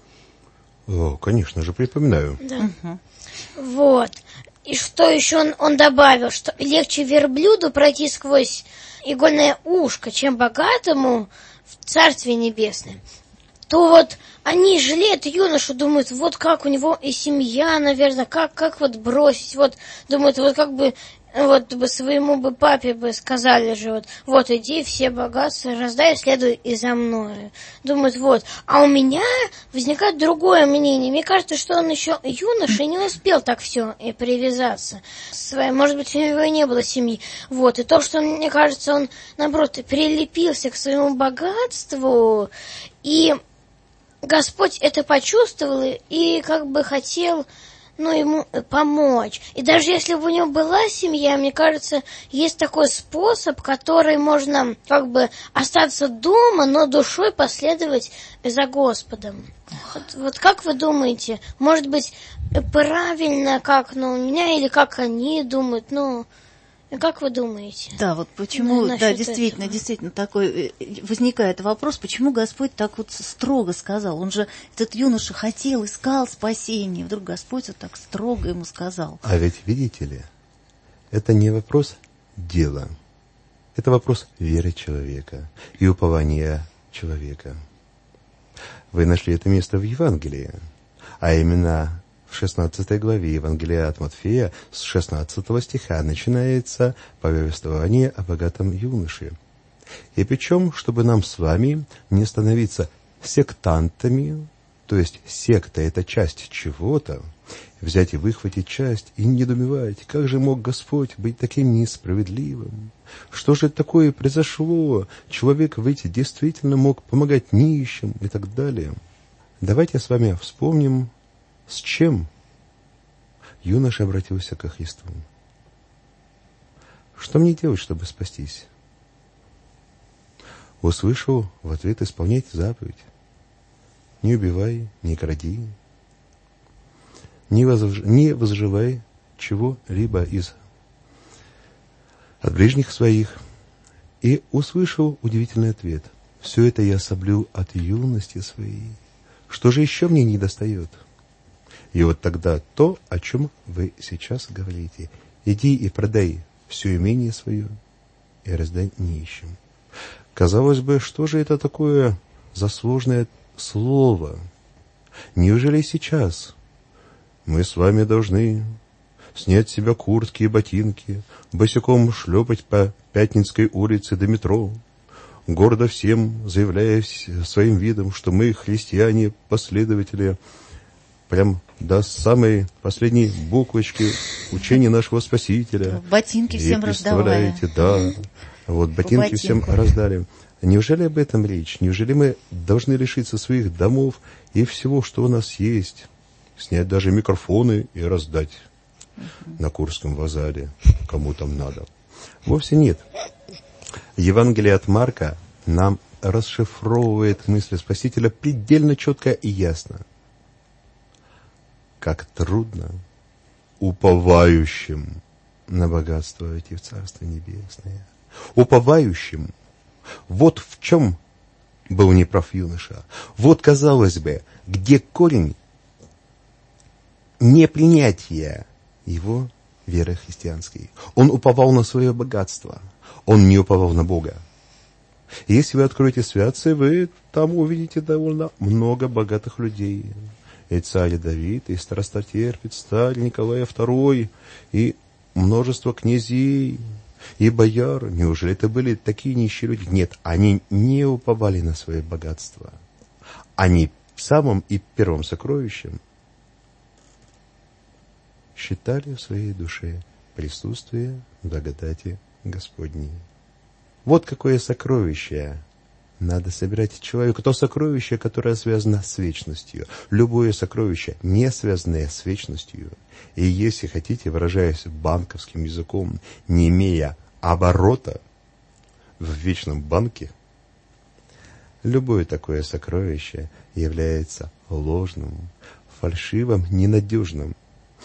О, конечно же, припоминаю. Да. Угу. Вот. И что еще он, он добавил, что легче верблюду пройти сквозь игольное ушко, чем богатому в Царстве Небесном. То вот они жалеют юношу, думают, вот как у него и семья, наверное, как, как вот бросить, вот, думают, вот как бы, вот бы своему бы папе бы сказали же, вот, вот иди, все богатства раздай, следуй и за мной. Думают, вот. А у меня возникает другое мнение. Мне кажется, что он еще юноша и не успел так все и привязаться. Своей, может быть, у него и не было семьи. Вот. И то, что, мне кажется, он, наоборот, прилепился к своему богатству, и Господь это почувствовал и как бы хотел, ну, ему помочь. И даже если бы у него была семья, мне кажется, есть такой способ, который можно как бы остаться дома, но душой последовать за Господом. Вот, вот как вы думаете, может быть, правильно, как ну, у меня, или как они думают, ну... Как вы думаете? Да, вот почему, на, да, действительно, этого? действительно такой возникает вопрос, почему Господь так вот строго сказал? Он же, этот юноша хотел, искал спасения, вдруг Господь вот так строго ему сказал. А ведь, видите ли, это не вопрос дела, это вопрос веры человека и упования человека. Вы нашли это место в Евангелии, а именно... В шестнадцатой главе Евангелия от Матфея с шестнадцатого стиха начинается повествование о богатом юноше. И причем, чтобы нам с вами не становиться сектантами, то есть секта — это часть чего-то, взять и выхватить часть и недоумевать, как же мог Господь быть таким несправедливым? Что же такое произошло? Человек ведь действительно мог помогать нищим и так далее. Давайте с вами вспомним, с чем юноша обратился ко Христу. Что мне делать, чтобы спастись? Услышал в ответ: исполнять заповедь. Не убивай, не кради, не, возж... не возживай чего-либо из от ближних своих. И услышал удивительный ответ: все это я соблюл от юности своей. Что же еще мне недостает? И вот тогда то, о чем вы сейчас говорите. Иди и продай все имение свое и раздай нищим. Казалось бы, что же это такое за сложное слово? Неужели сейчас мы с вами должны снять с себя куртки и ботинки, босиком шлепать по Пятницкой улице до метро, гордо всем заявляя своим видом, что мы христиане, последователи, прям до самой последней буквочки учения нашего Спасителя. Ботинки всем раздавали. Да, вот ботинки всем раздали. Неужели об этом речь? Неужели мы должны лишиться своих домов и всего, что у нас есть? Снять даже микрофоны и раздать uh-huh. на Курском базаре, кому там надо. Вовсе нет. Евангелие от Марка нам расшифровывает мысли Спасителя предельно четко и ясно. Как трудно уповающим на богатство войти в Царство Небесное. Уповающим. Вот в чем был неправ юноша. Вот, казалось бы, где корень непринятия его веры христианской. Он уповал на свое богатство. Он не уповал на Бога. И если вы откроете святцы, вы там увидите довольно много богатых людей. И царь Давид, и страстотерпец, царь Николай второй, и множество князей, и бояр. Неужели это были такие нищие люди? Нет, они не уповали на свое богатство. Они самым и первым сокровищем считали в своей душе присутствие благодати Господней. Вот какое сокровище надо собирать человеку. То сокровище, которое связано с вечностью. Любое сокровище, не связанное с вечностью. И если хотите, выражаясь банковским языком, не имея оборота в вечном банке, любое такое сокровище является ложным, фальшивым, ненадежным,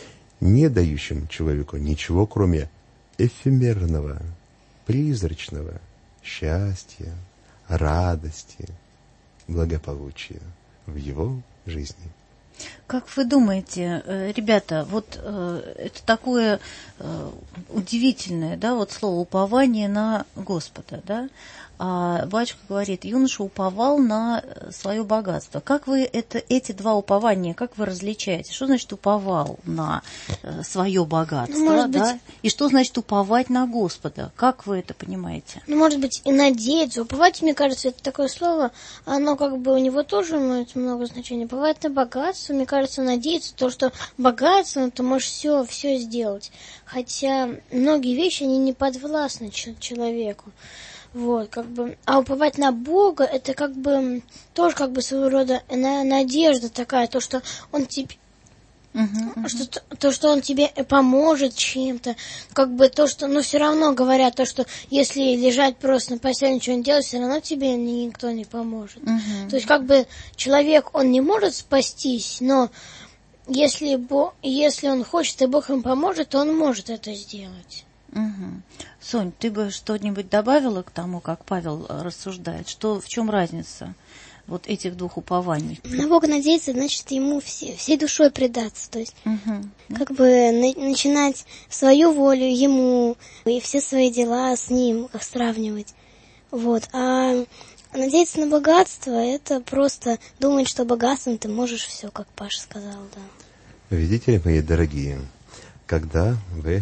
не дающим человеку ничего, кроме эфемерного, призрачного счастья, радости, благополучия в его жизни. Как вы думаете, ребята, вот это такое удивительное, да, вот слово упование на Господа, да? А батюшка говорит, юноша уповал на свое богатство. Как вы это, эти два упования, как вы различаете? Что значит уповал на свое богатство, ну, может да? быть... И что значит уповать на Господа? Как вы это понимаете? Ну, может быть, и надеяться. Уповать, мне кажется, это такое слово, оно как бы у него тоже имеет много значения. Уповать на богатство, мне кажется, надеяться, то, что богатство, ну, ты можешь все, все сделать. Хотя многие вещи, они не подвластны человеку. Вот, как бы, а уповать на Бога, это как бы тоже как бы своего рода надежда такая, то, что Он тебе, uh-huh, uh-huh. Что, то, что Он тебе поможет чем-то, как бы то, что, ну, все равно говорят, то, что если лежать просто на постели, ничего не делать, все равно тебе никто не поможет. Uh-huh. То есть, как бы, человек, он не может спастись, но если, Бог, если он хочет, и Бог ему поможет, то он может это сделать. Угу. Сонь, ты бы что-нибудь добавила к тому, как Павел рассуждает? Что, в чем разница вот этих двух упований? На Бога надеяться, значит, ему все, всей душой предаться. То есть, угу. как бы на, начинать свою волю ему и все свои дела с ним как сравнивать. Вот. А надеяться на богатство, это просто думать, что богатством ты можешь все, как Паша сказал, да. Видите ли, мои дорогие, когда вы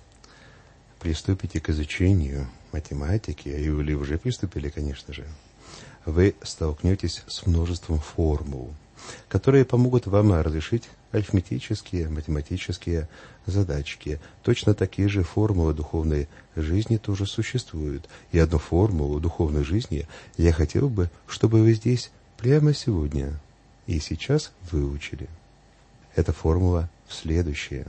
приступите к изучению математики, или уже приступили, конечно же, вы столкнетесь с множеством формул, которые помогут вам разрешить арифметические, математические задачки. Точно такие же формулы духовной жизни тоже существуют. И одну формулу духовной жизни я хотел бы, чтобы вы здесь прямо сегодня и сейчас выучили. Эта формула следующая.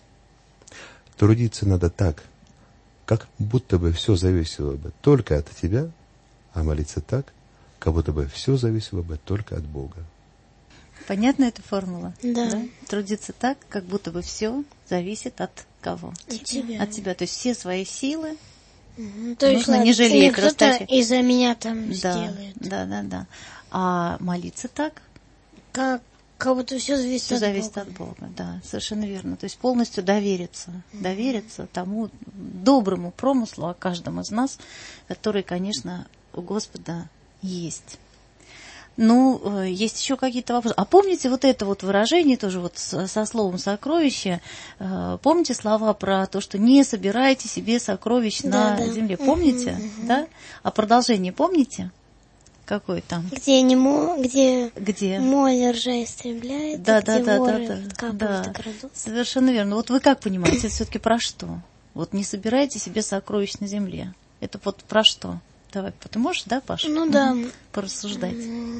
Трудиться надо так, как будто бы все зависело бы только от тебя, а молиться так, как будто бы все зависело бы только от Бога. Понятна эта формула? Да. да. Трудиться так, как будто бы все зависит от кого? От тебя. От тебя. То есть все свои силы угу. То нужно не жалеть. Кто-то из-за меня там да, сделает. Да, да, да. А молиться так? Как? Как будто все зависит, все от, зависит Бога. от Бога. Да, совершенно верно. То есть полностью довериться, mm-hmm. довериться тому доброму промыслу о каждом из нас, который, конечно, у Господа есть. Ну, есть еще какие-то вопросы. А помните вот это вот выражение тоже вот со словом «сокровище»? Помните слова про то, что не собирайте себе сокровищ да, на да. земле? Помните? Угу, угу. Да? А продолжение помните? Какой там? Где не мо... где, где? Моль ржа истребляет, да, где да, воры да, да, да. крадут. Совершенно верно. Вот вы как понимаете, это все-таки про что? Вот не собирайте себе сокровищ на земле. Это вот про что? Давай, ты можешь, да, Паша? Ну да. Угу. Порассуждать.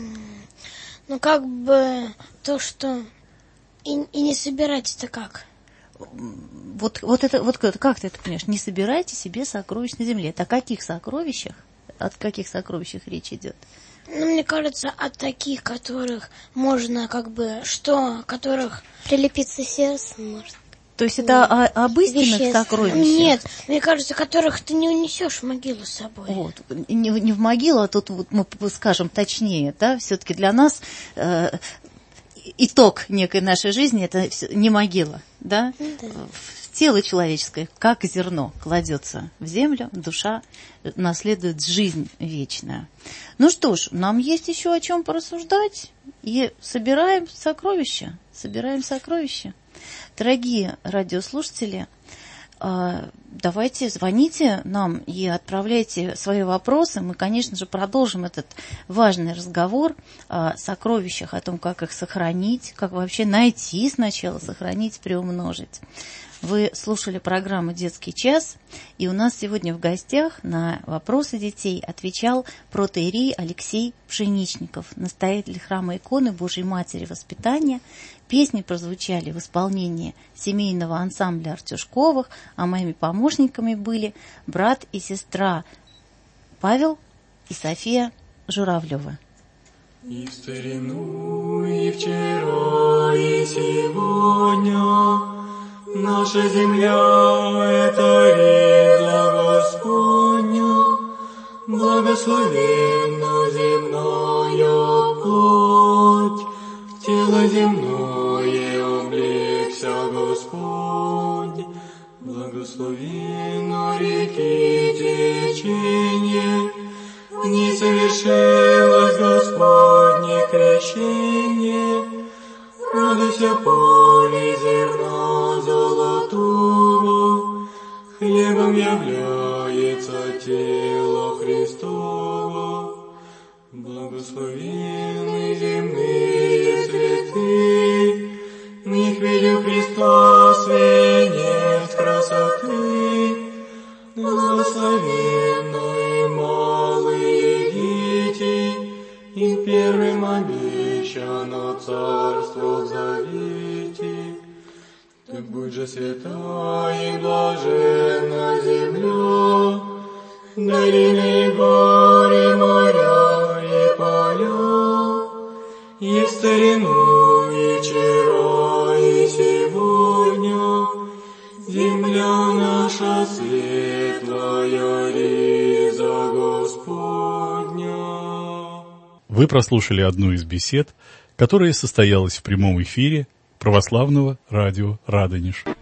Ну как бы то, что и, и не собирать-то как? Вот, вот это, вот как ты это понимаешь? Не собирайте себе сокровищ на земле. Это о каких сокровищах? От каких сокровищах речь идет? Ну, мне кажется, от таких, которых можно как бы, что, которых прилепиться сердце может. То есть это о, об истинных сокровищах? Нет, мне кажется, которых ты не унесешь в могилу с собой. Вот. Не, не в могилу, а тут вот мы скажем точнее, да, все-таки для нас э, итог некой нашей жизни это не могила, да? Да. В тело человеческое, как зерно, кладется в землю, душа наследует жизнь вечную. Ну что ж, нам есть еще о чем порассуждать, и собираем сокровища, собираем сокровища. Дорогие радиослушатели, давайте звоните нам и отправляйте свои вопросы. Мы, конечно же, продолжим этот важный разговор о сокровищах, о том, как их сохранить, как вообще найти сначала, сохранить, приумножить. Вы слушали программу «Детский час», и у нас сегодня в гостях на вопросы детей отвечал протоиерей Алексей Пшеничников, настоятель храма иконы Божьей Матери Воспитания. Песни прозвучали в исполнении семейного ансамбля Артюшковых, а моими помощниками были брат и сестра Павел и София Журавлева. И в старину, и вчера, и сегодня наша земля — это иза Господня, благословенна земная плоть, в тело земное облегся Господь, благословенна реки течение, в ней совершилось Господне крещение. Радуйся, поле зерна золотого, хлебом является тело Христово. Благословенны земные цветы, в них видел Христос венец красоты. Благословенны малые дети, им первым обещано царство в завете. Так будь же свята и блаженна земля, долины и горы, моря и поля, и в старину, и вчера, и сегодня, земля наша светлая риза Господня. Вы прослушали одну из бесед, которая состоялась в прямом эфире православного радио «Радонеж».